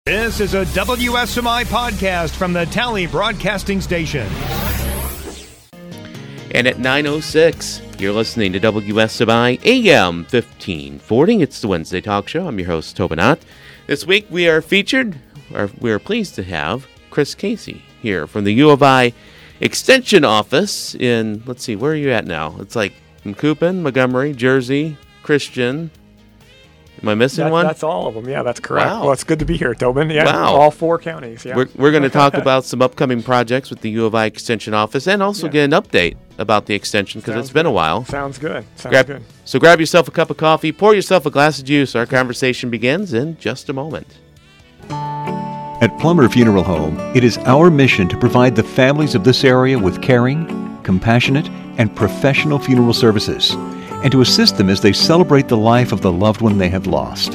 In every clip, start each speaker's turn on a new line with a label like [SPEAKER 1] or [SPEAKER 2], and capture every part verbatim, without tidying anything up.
[SPEAKER 1] This is a W S M I podcast from the Tally Broadcasting Station.
[SPEAKER 2] And at nine oh six, you're listening to W S M I A M fifteen forty. It's the Wednesday Talk Show. I'm your host, Tobin Ott. This week we are featured, or we are pleased to have Chris Casey here from the U of I Extension Office in, let's see, where are you at now? It's like Macoupin, Montgomery, Jersey, Christian. Am I missing
[SPEAKER 3] that,
[SPEAKER 2] one?
[SPEAKER 3] That's all of them. Yeah, that's correct.
[SPEAKER 2] Wow.
[SPEAKER 3] Well, it's good to be here, Tobin. Yeah,
[SPEAKER 2] wow.
[SPEAKER 3] all four counties. Yeah.
[SPEAKER 2] We're, we're going to talk about some upcoming projects with the U of I Extension Office and also
[SPEAKER 3] yeah.
[SPEAKER 2] get an update about the extension because it's been
[SPEAKER 3] good.
[SPEAKER 2] a while.
[SPEAKER 3] Sounds good. Sounds
[SPEAKER 2] grab,
[SPEAKER 3] good.
[SPEAKER 2] So grab yourself a cup of coffee, pour yourself a glass of juice. Our conversation begins in just a moment.
[SPEAKER 4] At Plummer Funeral Home, it is our mission to provide the families of this area with caring, compassionate, and professional funeral services, and to assist them as they celebrate the life of the loved one they have lost.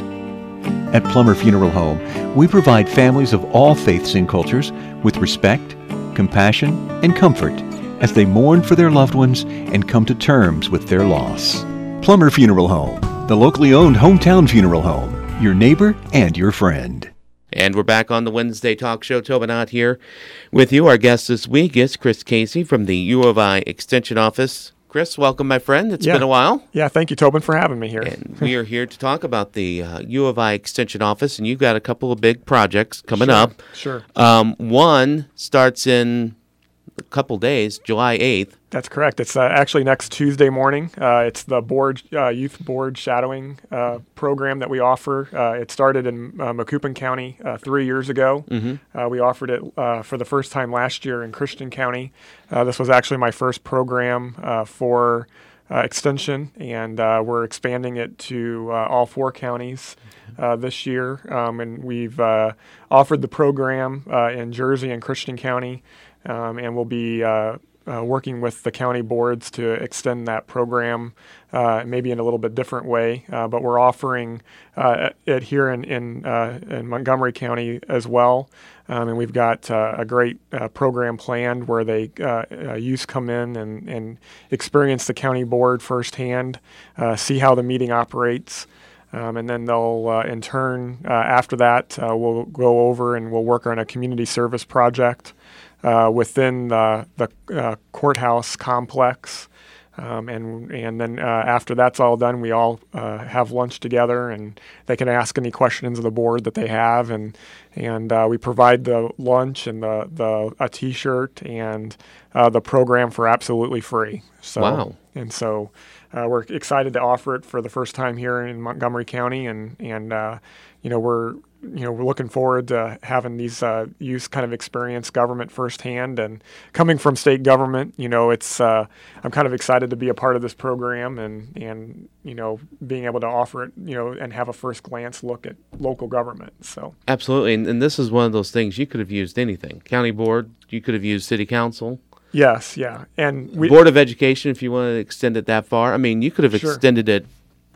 [SPEAKER 4] At Plummer Funeral Home, we provide families of all faiths and cultures with respect, compassion, and comfort as they mourn for their loved ones and come to terms with their loss. Plummer Funeral Home, the locally owned hometown funeral home, your neighbor and your friend.
[SPEAKER 2] And we're back on the Wednesday Talk Show. Tobin Ott here with you. Our guest this week is Chris Casey from the U of I Extension Office. Chris, welcome, my friend. It's
[SPEAKER 3] yeah.
[SPEAKER 2] been a while.
[SPEAKER 3] Yeah, thank you, Tobin, for having me here.
[SPEAKER 2] And we are here to talk about the uh, U of I Extension Office, and you've got a couple of big projects coming
[SPEAKER 3] sure,
[SPEAKER 2] up.
[SPEAKER 3] Sure.
[SPEAKER 2] Um, one starts in a couple days, July eighth.
[SPEAKER 3] That's correct. It's uh, actually next Tuesday morning. Uh, it's the board uh, youth board shadowing uh, program that we offer. Uh, it started in uh, Macoupin County uh, three years ago. Mm-hmm. Uh, we offered it uh, for the first time last year in Christian County. Uh, this was actually my first program uh, for uh, extension, and uh, we're expanding it to uh, all four counties uh, this year. Um, and we've uh, offered the program uh, in Jersey and Christian County, um, and we'll be uh, Uh, working with the county boards to extend that program, uh, maybe in a little bit different way. Uh, but we're offering uh, it here in in, uh, in Montgomery County as well, um, and we've got uh, a great uh, program planned where they uh, uh, youth come in and, and experience the county board firsthand, uh, see how the meeting operates. Um, and then they'll, uh, in turn, uh, after that, uh, we'll go over and we'll work on a community service project uh, within the, the uh, courthouse complex. Um, and and then uh, after that's all done, we all uh, have lunch together, and they can ask any questions of the board that they have, and and uh, we provide the lunch and the, the a T-shirt and uh, the program for absolutely free. So,
[SPEAKER 2] wow!
[SPEAKER 3] And so uh, we're excited to offer it for the first time here in Montgomery County, and and uh, you know we're. You know, we're looking forward to having these uh, youth kind of experience government firsthand. And coming from state government, you know, it's uh, I'm kind of excited to be a part of this program and, and, you know, being able to offer it, you know, and have a first glance look at local government. So
[SPEAKER 2] absolutely. And, and this is one of those things you could have used anything. County board, you could have used city council.
[SPEAKER 3] Yes, yeah. And we,
[SPEAKER 2] Board of Education, if you want to extend it that far. I mean, you could have
[SPEAKER 3] sure.
[SPEAKER 2] extended it.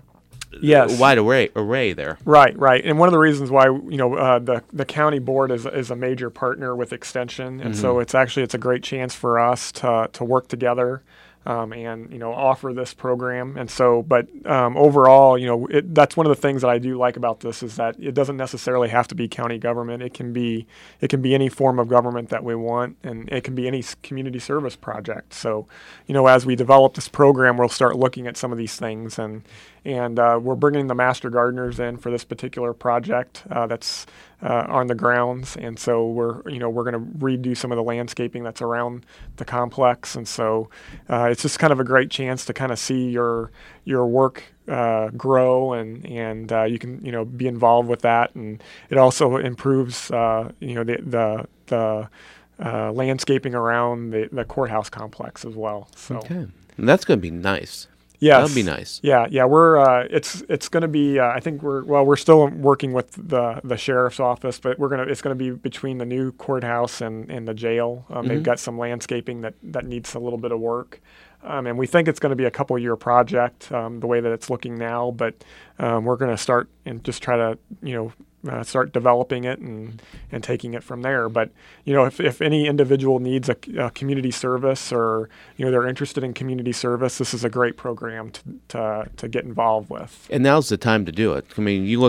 [SPEAKER 3] Yes.
[SPEAKER 2] A wide array array there.
[SPEAKER 3] Right, right. And one of the reasons why, you know, uh, the the county board is is a major partner with Extension, and mm-hmm. so it's actually it's a great chance for us to to work together. Um, and, you know, offer this program. And so, but um, overall, you know, it, that's one of the things that I do like about this is that it doesn't necessarily have to be county government. It can be, it can be any form of government that we want, and it can be any community service project. So, you know, as we develop this program, we'll start looking at some of these things, and and uh, we're bringing the master gardeners in for this particular project uh, that's uh, on the grounds. And so we're, you know, we're going to redo some of the landscaping that's around the complex. And so uh, it's just kind of a great chance to kind of see your your work uh, grow, and and uh, you can, you know, be involved with that. And it also improves, uh, you know, the the the uh, landscaping around the, the courthouse complex as well. So
[SPEAKER 2] okay, and that's going to be nice.
[SPEAKER 3] Yes.
[SPEAKER 2] That'd be nice.
[SPEAKER 3] Yeah, yeah. We're uh, it's it's going to be. Uh, I think we're well. We're still working with the the sheriff's office, but we're gonna. It's going to be between the new courthouse and, and the jail. Um, mm-hmm. They've got some landscaping that, that needs a little bit of work, um, and we think it's going to be a couple year project. Um, the way that it's looking now, but um, we're going to start and just try to you know. Uh, start developing it and, and taking it from there. But, you know, if, if any individual needs a, a community service, or, you know, they're interested in community service, this is a great program to, to to get involved with.
[SPEAKER 2] And now's the time to do it. I mean, you look at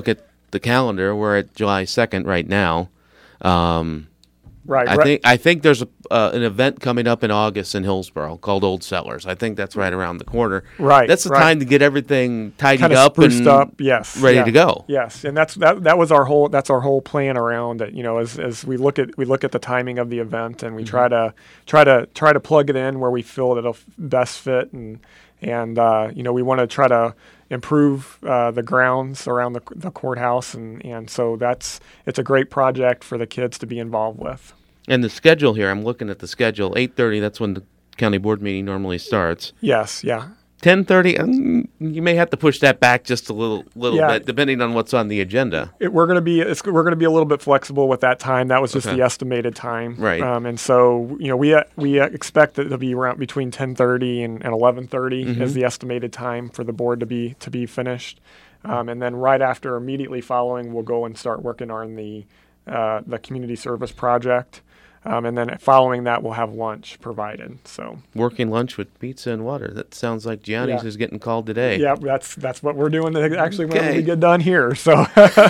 [SPEAKER 2] the calendar, we're at July second right now. Um,
[SPEAKER 3] Right.
[SPEAKER 2] I
[SPEAKER 3] right.
[SPEAKER 2] think I think there's a, uh, an event coming up in August in Hillsborough called Old Settlers. I think that's right around the corner.
[SPEAKER 3] Right,
[SPEAKER 2] That's the
[SPEAKER 3] right.
[SPEAKER 2] time to get everything tidied
[SPEAKER 3] Kind of
[SPEAKER 2] up
[SPEAKER 3] spruced
[SPEAKER 2] and
[SPEAKER 3] up, yes,
[SPEAKER 2] ready
[SPEAKER 3] yeah.
[SPEAKER 2] to go.
[SPEAKER 3] Yes, and that's that. That was our whole. That's our whole plan around it. You know, as as we look at we look at the timing of the event, and we
[SPEAKER 2] Mm-hmm.
[SPEAKER 3] try to try to try to plug it in where we feel that it'll f- best fit, and and uh, you know, we want to try to improve uh, the grounds around the the courthouse, and and so that's it's a great project for the kids to be involved with.
[SPEAKER 2] And the schedule here, I'm looking at the schedule. eight thirty, that's when the county board meeting normally starts.
[SPEAKER 3] Yes, yeah.
[SPEAKER 2] ten thirty, um, you may have to push that back just a little little
[SPEAKER 3] Yeah.
[SPEAKER 2] bit, depending on what's on the agenda.
[SPEAKER 3] It, we're going to be it's, we're going to be a little bit flexible with that time. That was just
[SPEAKER 2] Okay.
[SPEAKER 3] the estimated time,
[SPEAKER 2] Right.
[SPEAKER 3] Um, and so you know we uh, we uh, expect it to be around between ten thirty and, and eleven thirty
[SPEAKER 2] Mm-hmm.
[SPEAKER 3] is the estimated time for the board to be to be finished, um, and then right after, immediately following, we'll go and start working on the uh, the community service project, um, and then following that, we'll have lunch provided. So
[SPEAKER 2] Working lunch with pizza and water. That sounds like Gianni's
[SPEAKER 3] Yeah.
[SPEAKER 2] is getting called today.
[SPEAKER 3] yeah, that's that's what we're doing actually when
[SPEAKER 2] Okay.
[SPEAKER 3] we get done here. So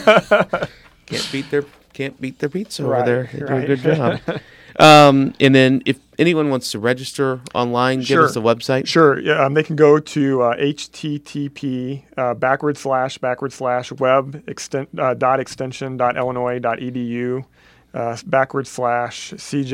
[SPEAKER 2] Can't beat their can't beat their pizza
[SPEAKER 3] Right,
[SPEAKER 2] over there. They do a
[SPEAKER 3] right.
[SPEAKER 2] good job. um, and then if anyone wants to register online,
[SPEAKER 3] Sure.
[SPEAKER 2] give us the website.
[SPEAKER 3] Sure. Yeah, um, they can go to uh, http uh, backward slash backward slash web extent, uh, dot extension dot illinois dot edu uh, backward slash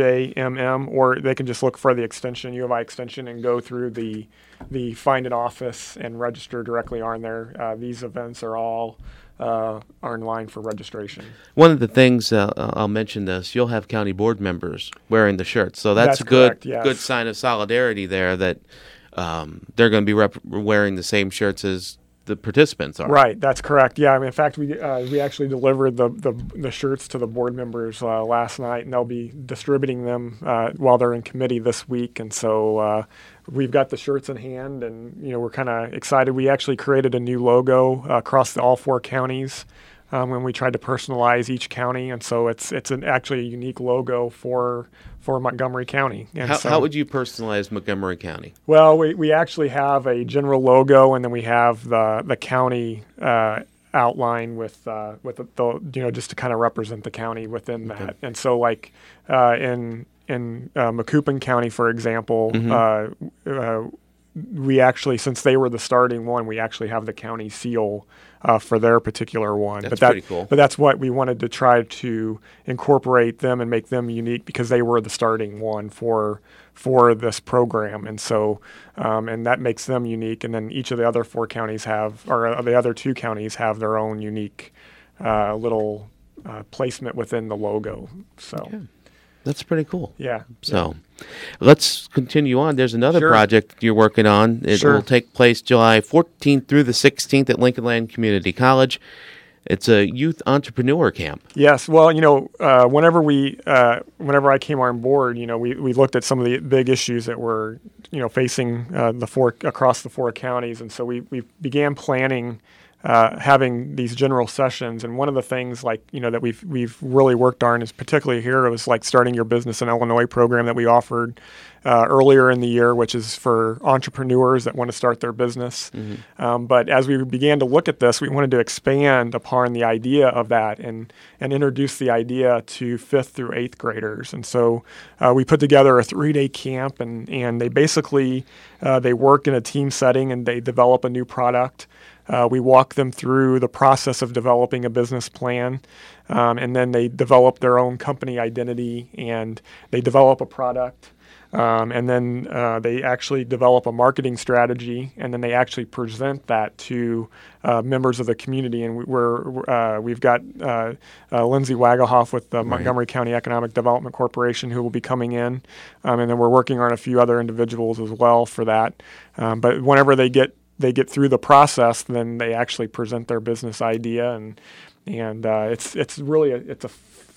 [SPEAKER 3] cjmm, or they can just look for the extension, U of I extension, and go through the the find an office and register directly on there. Uh, these events are all uh, are in line for registration.
[SPEAKER 2] One of the things uh, I'll mention this: you'll have county board members wearing the shirts, so that's,
[SPEAKER 3] That's
[SPEAKER 2] a good
[SPEAKER 3] correct, yes.
[SPEAKER 2] good sign of solidarity there. That um, they're going to be rep- wearing the same shirts as the participants are.
[SPEAKER 3] Right, that's correct. Yeah, I mean, in fact, we uh, we actually delivered the, the the shirts to the board members uh, last night, and they'll be distributing them uh, while they're in committee this week. And so uh, we've got the shirts in hand, and you know we're kind of excited. We actually created a new logo uh, across the, all four counties um, when we tried to personalize each county, and so it's it's an actually a unique logo for for Montgomery County. And
[SPEAKER 2] How,
[SPEAKER 3] so,
[SPEAKER 2] how would you personalize Montgomery County?
[SPEAKER 3] Well, we, we actually have a general logo, and then we have the the county uh, outline with uh, with the, the you know just to kind of represent the county within
[SPEAKER 2] Okay.
[SPEAKER 3] that. And so, like uh, in in uh, Macoupin County, for example,
[SPEAKER 2] Mhm.
[SPEAKER 3] uh, uh, we actually, since they were the starting one, we actually have the county seal uh, for their particular one.
[SPEAKER 2] That's
[SPEAKER 3] but that,
[SPEAKER 2] pretty cool.
[SPEAKER 3] But that's what we wanted to try to incorporate them and make them unique because they were the starting one for for this program, and so um, and that makes them unique. And then each of the other four counties have, or uh, the other two counties have their own unique uh, little uh, placement within the logo. So
[SPEAKER 2] Okay. That's pretty cool.
[SPEAKER 3] yeah.
[SPEAKER 2] So let's continue on. There's another
[SPEAKER 3] Sure.
[SPEAKER 2] project you're working on. It
[SPEAKER 3] Sure.
[SPEAKER 2] will take place July fourteenth through the sixteenth at Lincoln Land Community College. It's a youth entrepreneur camp.
[SPEAKER 3] Yes. Well, you know, uh, whenever we, uh, whenever I came on board, you know, we, we looked at some of the big issues that were, you know, facing uh, the four across the four counties, and so we we began planning, uh, having these general sessions. And one of the things, like you know, that we've we've really worked on is particularly here was like starting your business in Illinois program that we offered uh, earlier in the year, which is for entrepreneurs that want to start their business.
[SPEAKER 2] Mm-hmm.
[SPEAKER 3] Um, but as we began to look at this, we wanted to expand upon the idea of that and and introduce the idea to fifth through eighth graders. And so uh, we put together a three-day camp, and and they basically uh, they work in a team setting and they develop a new product. Uh, we walk them through the process of developing a business plan, um, and then they develop their own company identity and they develop a product. Um, and then uh, they actually develop a marketing strategy, and then they actually present that to uh, members of the community. And we, we're uh, we've got uh, uh, Lindsay Wagahoff with the
[SPEAKER 2] Right.
[SPEAKER 3] Montgomery County Economic Development Corporation who will be coming in, um, and then we're working on a few other individuals as well for that. Um, but whenever they get they get through the process, then they actually present their business idea, and and uh, it's it's really a, it's a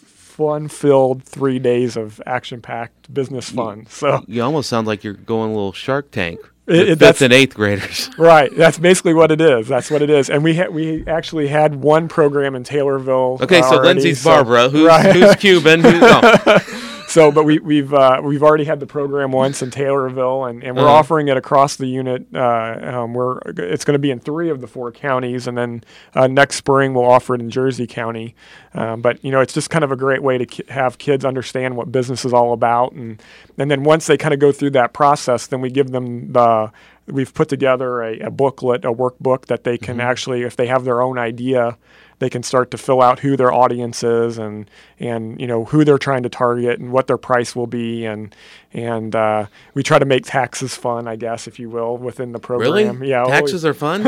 [SPEAKER 3] fun-filled three days of action-packed business fun. So
[SPEAKER 2] You almost sound like you're going a little Shark Tank.
[SPEAKER 3] It-
[SPEAKER 2] with
[SPEAKER 3] it-
[SPEAKER 2] fifth
[SPEAKER 3] that's-
[SPEAKER 2] and eighth graders.
[SPEAKER 3] right, that's basically what it is. That's what it is. And we ha- we actually had one program in Taylorville.
[SPEAKER 2] Okay, so
[SPEAKER 3] already,
[SPEAKER 2] Lindsay's
[SPEAKER 3] so-
[SPEAKER 2] Barbara, who's,
[SPEAKER 3] right.
[SPEAKER 2] who's Cuban. Who's, oh.
[SPEAKER 3] so, but we, we've uh, we've already had the program once in Taylorville, and, and we're
[SPEAKER 2] Uh-huh.
[SPEAKER 3] offering it across the unit. Uh, um, we're it's going to be in three of the four counties, and then uh, next spring we'll offer it in Jersey County. Um, but you know, it's just kind of a great way to ki- have kids understand what business is all about, and and then once they kind of go through that process, then we give them the we've put together a, a booklet, a workbook that they can
[SPEAKER 2] Mm-hmm.
[SPEAKER 3] actually, if they have their own idea, they can start to fill out who their audience is and and you know who they're trying to target and what their price will be, and and uh, we try to make taxes fun, I guess, if you will, within the program.
[SPEAKER 2] Really?
[SPEAKER 3] Yeah,
[SPEAKER 2] Taxes are fun?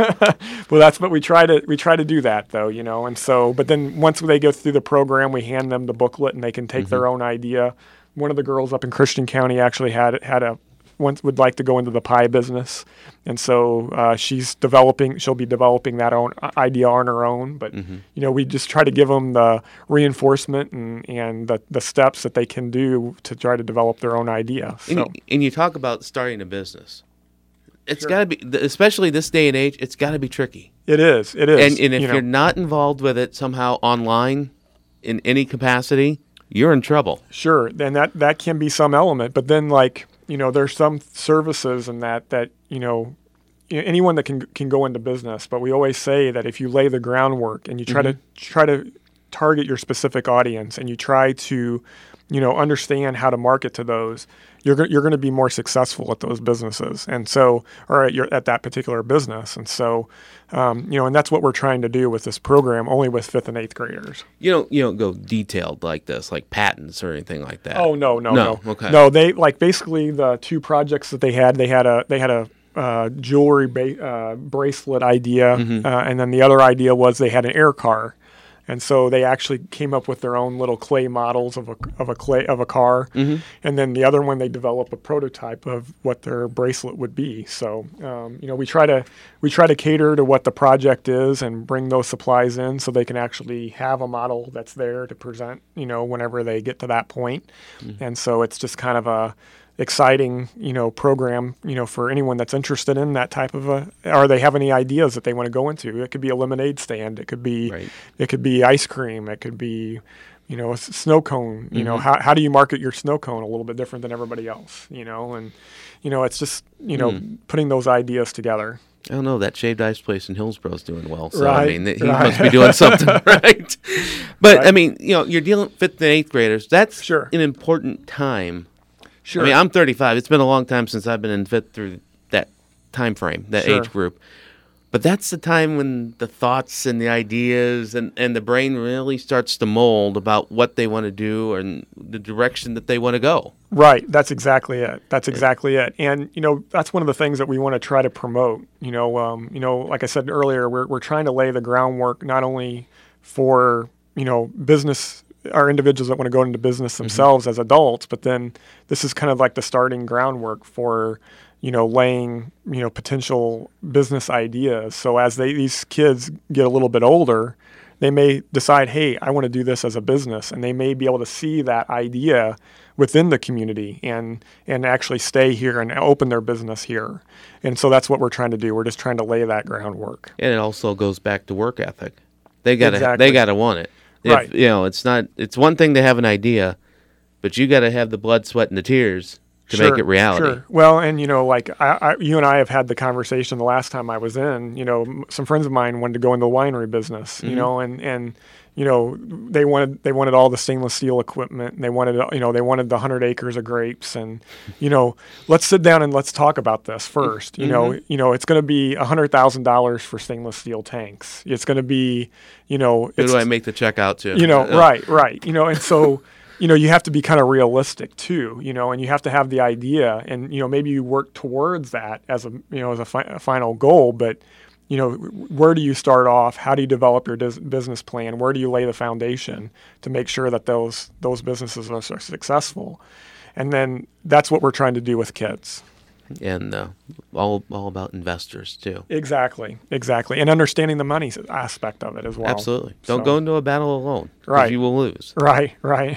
[SPEAKER 3] well, that's what we try to we try to do that though, you know. And so, but then once they go through the program, we hand them the booklet and they can take their own idea. One of the girls up in Christian County actually had had a once would like to go into the pie business, and so uh, she's developing. She'll be developing that own uh, idea on her own. But
[SPEAKER 2] Mm-hmm.
[SPEAKER 3] you know, we just try to give them the reinforcement and and the, the steps that they can do to try to develop their own idea. So
[SPEAKER 2] And, you, and you talk about starting a business. It's
[SPEAKER 3] Sure.
[SPEAKER 2] got to be, th- especially this day and age, it's got to be tricky.
[SPEAKER 3] it is. It is.
[SPEAKER 2] And, and if
[SPEAKER 3] you know.
[SPEAKER 2] you're not involved with it somehow online in any capacity, you're in trouble.
[SPEAKER 3] Sure, and that that can be some element, but then like you know, there's some services and that that you know, y- anyone that can can go into business. But we always say that if you lay the groundwork and you try to try to target your specific audience and you try to, you know, understand how to market to those, you're go- you're going to be more successful at those businesses, and so or at your at that particular business, and so. Um, you know, and that's what we're trying to do with this program, only with fifth and eighth graders.
[SPEAKER 2] You don't you don't go detailed like this, like patents or anything like that.
[SPEAKER 3] Oh no, no,
[SPEAKER 2] No,
[SPEAKER 3] no.
[SPEAKER 2] okay.
[SPEAKER 3] No, they like basically the two projects that they had. They had a they had a uh, jewelry ba- uh, bracelet idea,
[SPEAKER 2] Mm-hmm.
[SPEAKER 3] uh, and then the other idea was they had an air car, and so they actually came up with their own little clay models of a of a clay of a car,
[SPEAKER 2] Mm-hmm.
[SPEAKER 3] and then the other one they developed a prototype of what their bracelet would be. So um, you know, we try to we try to cater to what the project is and bring those supplies in so they can actually have a model that's there to present, you know, whenever they get to that point. And so it's just kind of a exciting, you know, program, you know, for anyone that's interested in that type of a, or they have any ideas that they want to go into. It could be a lemonade stand. It could be,
[SPEAKER 2] Right.
[SPEAKER 3] it could be ice cream. It could be, you know, a s- snow cone. You know, how how do you market your snow cone a little bit different than everybody else? You know, and you know, it's just you know putting those ideas together.
[SPEAKER 2] I don't know. That shaved ice place in Hillsborough is doing well. So,
[SPEAKER 3] Right,
[SPEAKER 2] I mean, he
[SPEAKER 3] right.
[SPEAKER 2] must be doing something right. But, I
[SPEAKER 3] Right.
[SPEAKER 2] mean, you know, you're dealing with fifth and eighth graders. That's
[SPEAKER 3] Sure.
[SPEAKER 2] an important time.
[SPEAKER 3] Sure.
[SPEAKER 2] I mean, I'm thirty-five. It's been a long time since I've been in fifth through that time frame, that
[SPEAKER 3] Sure.
[SPEAKER 2] age group. But that's the time when the thoughts and the ideas and, and the brain really starts to mold about what they want to do and the direction that they want to go.
[SPEAKER 3] Right. That's exactly it. That's exactly it. And you know, that's one of the things that we want to try to promote. You know, um, you know, like I said earlier, we're we're trying to lay the groundwork not only for you know business, our individuals that want to go into business themselves as adults, but then this is kind of like the starting groundwork for you know laying you know potential business ideas. So as they these kids get a little bit older, they may decide, hey, I want to do this as a business, and they may be able to see that idea within the community and and actually stay here and open their business here. And so that's what we're trying to do. We're just trying to lay that groundwork.
[SPEAKER 2] And it also goes back to work ethic. They gotta
[SPEAKER 3] Exactly.
[SPEAKER 2] they gotta want it. If,
[SPEAKER 3] Right.
[SPEAKER 2] You know, it's not it's one thing to have an idea, but you gotta have the blood, sweat, and the tears to make it reality.
[SPEAKER 3] Sure. Well, and you know, like I, I, you and I have had the conversation the last time I was in. You know, m- some friends of mine wanted to go into the winery business.
[SPEAKER 2] Mm-hmm.
[SPEAKER 3] You know, and and you know they wanted they wanted all the stainless steel equipment. And they wanted you know they wanted the hundred acres of grapes. And you know, let's sit down and let's talk about this first. You know, you know, it's going to be a hundred thousand dollars for stainless steel tanks. It's going to be, you know,
[SPEAKER 2] Who
[SPEAKER 3] it's,
[SPEAKER 2] do I make the check out to?
[SPEAKER 3] you know,
[SPEAKER 2] Uh,
[SPEAKER 3] right, right. You know, and so, you know, you have to be kind of realistic too, you know, and you have to have the idea and, you know, maybe you work towards that as a, you know, as a, fi- a final goal, but, you know, where do you start off? How do you develop your dis- business plan? Where do you lay the foundation to make sure that those, those businesses are, are successful? And then that's what we're trying to do with kids.
[SPEAKER 2] And uh, all all about investors too.
[SPEAKER 3] Exactly, exactly. And understanding the money aspect of it as well.
[SPEAKER 2] Absolutely. Don't
[SPEAKER 3] So-
[SPEAKER 2] go into a battle alone. 'Cause
[SPEAKER 3] Right.
[SPEAKER 2] You will lose.
[SPEAKER 3] Right, right.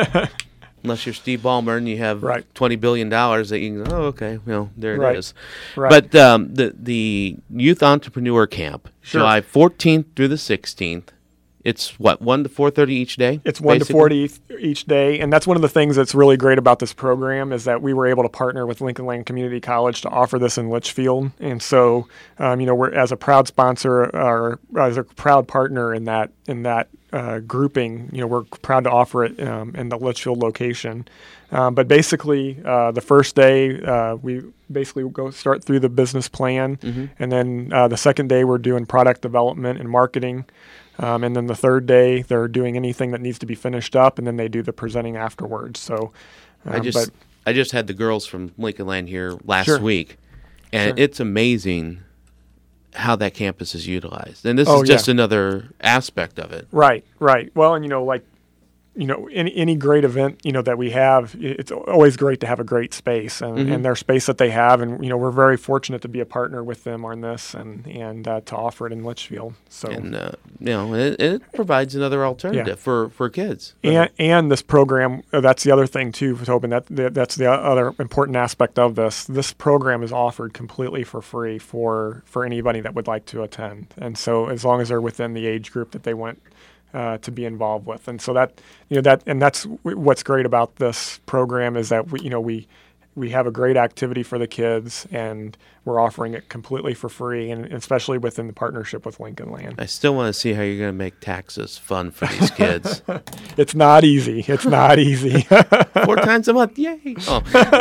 [SPEAKER 2] Unless you're Steve Ballmer and you have
[SPEAKER 3] Right.
[SPEAKER 2] twenty billion dollars that you can, oh, okay, well, there it
[SPEAKER 3] Right.
[SPEAKER 2] is.
[SPEAKER 3] Right.
[SPEAKER 2] But um, the, the Youth Entrepreneur Camp,
[SPEAKER 3] Sure.
[SPEAKER 2] July fourteenth through the sixteenth it's what, one to four thirty each day?
[SPEAKER 3] It's one
[SPEAKER 2] basically?
[SPEAKER 3] to forty each, each day, and that's one of the things that's really great about this program is that we were able to partner with Lincoln Land Community College to offer this in Litchfield, and so um, you know we're as a proud sponsor or as a proud partner in that in that uh, grouping. You know we're proud to offer it um, in the Litchfield location. Um, but basically, uh, the first day uh, we basically go start through the business plan, mm-hmm. and then uh, the second day we're doing product development and marketing. Um, and then the third day, they're doing anything that needs to be finished up, and then they do the presenting afterwards. So, um,
[SPEAKER 2] I just
[SPEAKER 3] but,
[SPEAKER 2] I just had the girls from Lincoln Land here last
[SPEAKER 3] Sure.
[SPEAKER 2] week, and
[SPEAKER 3] Sure.
[SPEAKER 2] it's amazing how that campus is utilized. And this
[SPEAKER 3] Oh,
[SPEAKER 2] is just
[SPEAKER 3] yeah.
[SPEAKER 2] another aspect of it.
[SPEAKER 3] right, right. Well, and you know, like, you know, any any great event, you know, that we have, it's always great to have a great space and,
[SPEAKER 2] Mm-hmm.
[SPEAKER 3] and their space that they have, and you know, we're very fortunate to be a partner with them on this and and uh, to offer it in Litchfield. So.
[SPEAKER 2] And uh, you know, it, it provides another alternative
[SPEAKER 3] Yeah.
[SPEAKER 2] for, for kids.
[SPEAKER 3] And, and this program, uh, that's the other thing too, Tobin, that, that that's the other important aspect of this. This program is offered completely for free for, for anybody that would like to attend. And so as long as they're within the age group that they want uh, to be involved with. And so that, you know, that, and that's w- what's great about this program is that we, you know, we, we have a great activity for the kids and we're offering it completely for free, and especially within the partnership with Lincoln Land.
[SPEAKER 2] I still want to see how you're going to make taxes fun for these kids.
[SPEAKER 3] It's not easy. It's not easy.
[SPEAKER 2] Four times a month, yay! Oh.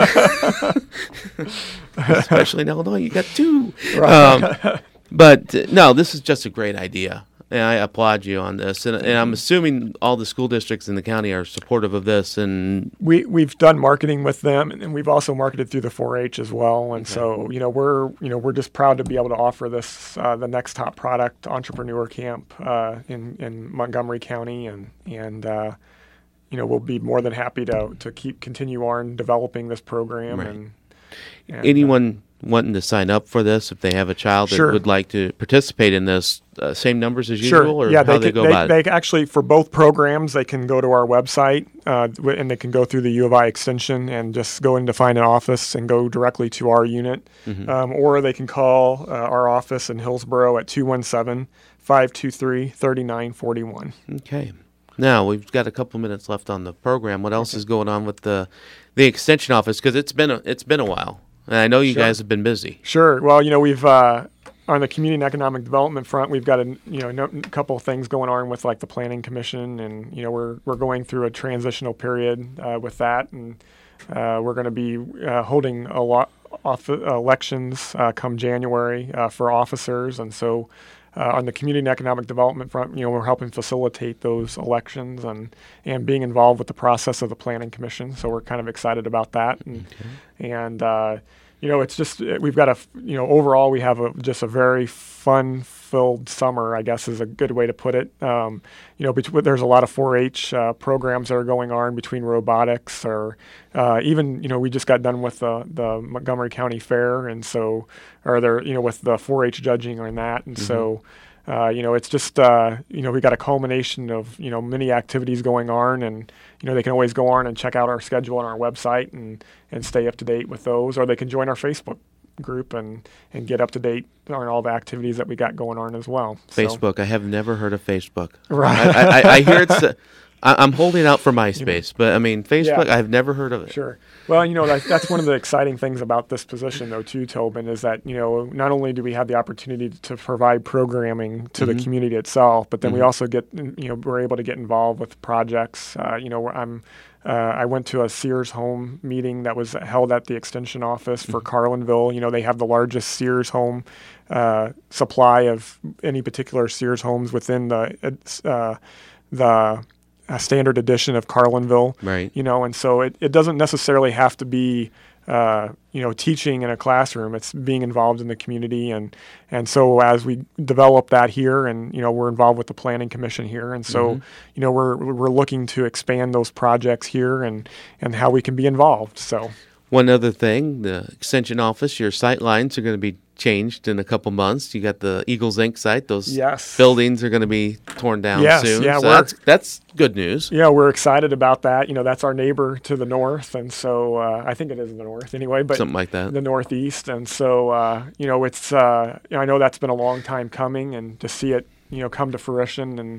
[SPEAKER 2] Especially in Illinois, you got two. Um, but uh, no, this is just a great idea, and I applaud you on this. And, and I'm assuming all the school districts in the county are supportive of this. And
[SPEAKER 3] We we've done marketing with them, and we've also marketed through the four H as well. And so, you know, we're you know we're just proud to be able to offer this uh, the Next Top Product Entrepreneur Camp uh, in in Montgomery County, and and uh, you know we'll be more than happy to to keep continue on developing this program.
[SPEAKER 2] Right.
[SPEAKER 3] And, and
[SPEAKER 2] anyone wanting to sign up for this, if they have a child that
[SPEAKER 3] Sure.
[SPEAKER 2] would like to participate in this, uh, same numbers as
[SPEAKER 3] Sure.
[SPEAKER 2] usual, or
[SPEAKER 3] yeah,
[SPEAKER 2] how
[SPEAKER 3] they,
[SPEAKER 2] they,
[SPEAKER 3] can,
[SPEAKER 2] go
[SPEAKER 3] they,
[SPEAKER 2] about
[SPEAKER 3] they
[SPEAKER 2] it?
[SPEAKER 3] actually, for both programs, they can go to our website uh, w- and they can go through the U of I extension and just go in to find an office and go directly to our unit.
[SPEAKER 2] Mm-hmm.
[SPEAKER 3] Um, or they can call uh, our office in Hillsboro at two one seven, five two three, three nine four one.
[SPEAKER 2] Okay. Now we've got a couple minutes left on the program. What else is going on with the the extension office? Because it's been a, it's been a while, and I know you
[SPEAKER 3] Sure.
[SPEAKER 2] guys have been busy.
[SPEAKER 3] Sure. Well, you know, we've uh, on the community and economic development front, we've got a you know no, couple of things going on with like the planning commission, and you know we're we're going through a transitional period uh, with that, and uh, we're going to be uh, holding a lot off elections uh, come January uh, for officers, and so. Uh, on the community and economic development front, you know, we're helping facilitate those elections and, and being involved with the process of the planning commission. So we're kind of excited about that. And, okay. and uh, you know, it's just, we've got a, you know, overall we have a, just a very fun-filled summer, I guess is a good way to put it. Um, you know, between, there's a lot of four H uh, programs that are going on between robotics or uh, even, you know, we just got done with the, the Montgomery County Fair. And so, or there, you know, with the four H judging on that. And mm-hmm. so, Uh, you know, it's just, uh, you know, we got a culmination of, you know, many activities going on, and, you know, they can always go on and check out our schedule on our website and, and stay up to date with those, or they can join our Facebook group and, and get up to date on all the activities that we got going on as well.
[SPEAKER 2] Facebook. So. I have never heard of Facebook.
[SPEAKER 3] Right.
[SPEAKER 2] I, I, I hear it's, uh, I, I'm holding out for MySpace, but I mean, Facebook,
[SPEAKER 3] Yeah.
[SPEAKER 2] I've never heard of it.
[SPEAKER 3] Sure. Well, you know, that, that's one of the exciting things about this position, though, too, Tobin, is that, you know, not only do we have the opportunity to provide programming to
[SPEAKER 2] mm-hmm.
[SPEAKER 3] the community itself, but then
[SPEAKER 2] mm-hmm.
[SPEAKER 3] we also get, you know, we're able to get involved with projects. Uh, you know, I'm, uh, I went to a Sears Home meeting that was held at the Extension office for mm-hmm. Carlinville. You know, they have the largest Sears Home uh, supply of any particular Sears homes within the uh, the a standard edition of Carlinville,
[SPEAKER 2] right?
[SPEAKER 3] You know, and so it, it doesn't necessarily have to be, uh, you know, teaching in a classroom. It's being involved in the community, and and so as we develop that here, and you know, we're involved with the planning commission here, and so mm-hmm. you know, we're we're looking to expand those projects here, and and how we can be involved. So.
[SPEAKER 2] One other thing, the Extension office, your sight lines are going to be changed in a couple months. You got the Eagles Incorporated site; those
[SPEAKER 3] yes.
[SPEAKER 2] buildings are going to be torn down
[SPEAKER 3] yes,
[SPEAKER 2] soon.
[SPEAKER 3] Yeah,
[SPEAKER 2] so that's that's good news.
[SPEAKER 3] Yeah, we're excited about that. You know, that's our neighbor to the north, and so uh, I think it is in the north anyway, but
[SPEAKER 2] something like that.
[SPEAKER 3] The northeast, and so uh, you know, it's uh, you know, I know that's been a long time coming, and to see it, you know, come to fruition and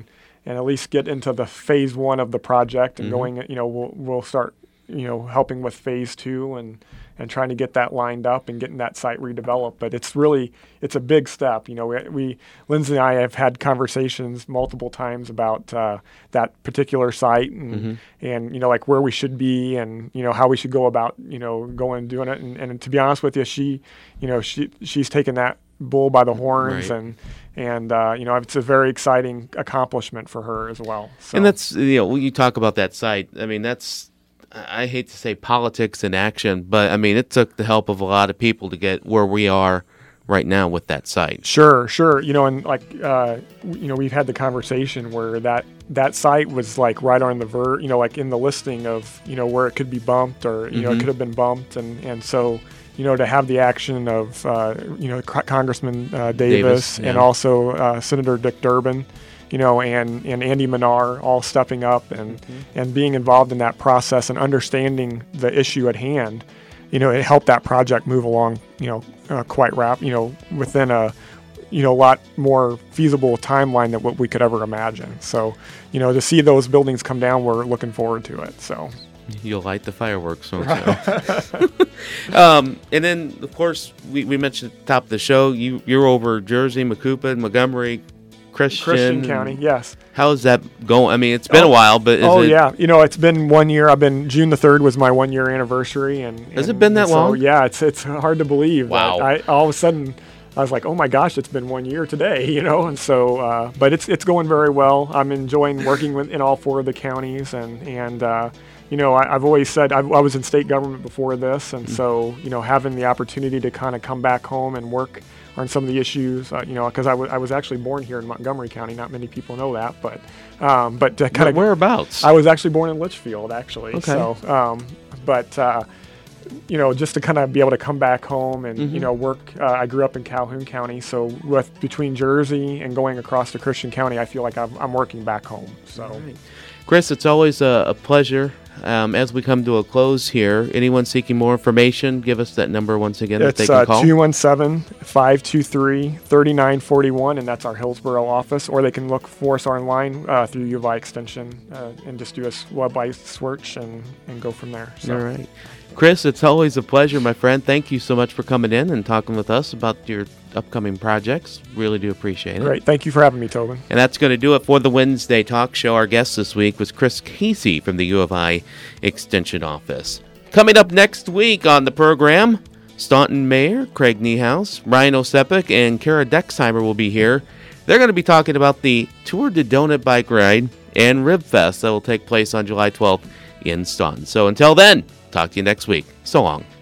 [SPEAKER 3] and at least get into the phase one of the project and
[SPEAKER 2] Mm-hmm.
[SPEAKER 3] going, you know, we'll, we'll start, you know, helping with phase two and, and trying to get that lined up and getting that site redeveloped. But it's really, it's a big step. You know, we, we Lindsay and I have had conversations multiple times about uh, that particular site and,
[SPEAKER 2] Mm-hmm.
[SPEAKER 3] and, you know, like where we should be and, you know, how we should go about, you know, going and doing it. And, and to be honest with you, she, you know, she, she's taken that bull by the horns
[SPEAKER 2] Right.
[SPEAKER 3] and, and, uh, you know, it's a very exciting accomplishment for her as well. So.
[SPEAKER 2] And that's, you know, when you talk about that site, I mean, that's, I hate to say politics in action, but I mean, it took the help of a lot of people to get where we are right now with that site.
[SPEAKER 3] Sure, sure. You know, and like, uh, w- you know, we've had the conversation where that, that site was like right on the ver, you know, like in the listing of, you know, where it could be bumped or, you know, it
[SPEAKER 2] Mhm.
[SPEAKER 3] could have been bumped. And, and so, you know, to have the action of, uh, you know, Co- Congressman uh, Davis,
[SPEAKER 2] Davis,
[SPEAKER 3] and
[SPEAKER 2] yeah.
[SPEAKER 3] also uh, Senator Dick Durbin, you know, and, and Andy Minar all stepping up and, and being involved in that process and understanding the issue at hand, you know, it helped that project move along, you know, uh, quite rap, you know, within a, you know, a lot more feasible timeline than what we could ever imagine. So, you know, to see those buildings come down, we're looking forward to it. So,
[SPEAKER 2] You'll light the fireworks, won't you? um, and then, of course, we, we mentioned at the top of the show, you, you're over Jersey, Macoupin, Montgomery, Christian.
[SPEAKER 3] Christian County, yes.
[SPEAKER 2] How's that going? I mean, it's been
[SPEAKER 3] Oh.
[SPEAKER 2] a while, but is
[SPEAKER 3] oh
[SPEAKER 2] it,
[SPEAKER 3] yeah, you know, it's been one year. I've been June the third was my one year anniversary, and
[SPEAKER 2] Has it
[SPEAKER 3] and-
[SPEAKER 2] been that
[SPEAKER 3] and so,
[SPEAKER 2] long?
[SPEAKER 3] Yeah, it's it's hard to believe.
[SPEAKER 2] Wow.
[SPEAKER 3] that I all of a sudden I was like, oh my gosh, it's been one year today, you know. And so, uh, but it's it's going very well. I'm enjoying working with in all four of the counties, and and uh, you know, I, I've always said I, I was in state government before this, and so you know, having the opportunity to kind of come back home and work on some of the issues, uh, you know, because I, w- I was actually born here in Montgomery County. Not many people know that, but um, but to kind of
[SPEAKER 2] whereabouts?
[SPEAKER 3] I was actually born in Litchfield, actually.
[SPEAKER 2] Okay.
[SPEAKER 3] So, um, but uh, you know, just to kind of be able to come back home and
[SPEAKER 2] Mhm.
[SPEAKER 3] you know work. Uh, I grew up in Calhoun County, so with between Jersey and going across to Christian County, I feel like I'm, I'm working back home. So.
[SPEAKER 2] All right. Chris, it's always a, a pleasure. Um, as we come to a close here, anyone seeking more information, give us that number once again that they
[SPEAKER 3] It's
[SPEAKER 2] can
[SPEAKER 3] uh,
[SPEAKER 2] call.
[SPEAKER 3] two one seven, five two three, three nine four one, and that's our Hillsborough office. Or they can look for us online uh, through U of I Extension uh, and just do a s- web search and, and go from there. So.
[SPEAKER 2] All right. Chris, it's always a pleasure, my friend. Thank you so much for coming in and talking with us about your upcoming projects. Really do appreciate it.
[SPEAKER 3] Great. Thank you for having me, Tobin.
[SPEAKER 2] And that's going to do it for the Wednesday Talk Show. Our guest this week was Chris Casey from the U of I Extension Office. Coming up next week on the program, Staunton Mayor Craig Niehaus, Ryan Osepik, and Kara Dexheimer will be here. They're going to be talking about the Tour de Donut Bike Ride and Rib Fest that will take place on July twelfth in Staunton. So until then, talk to you next week. So long.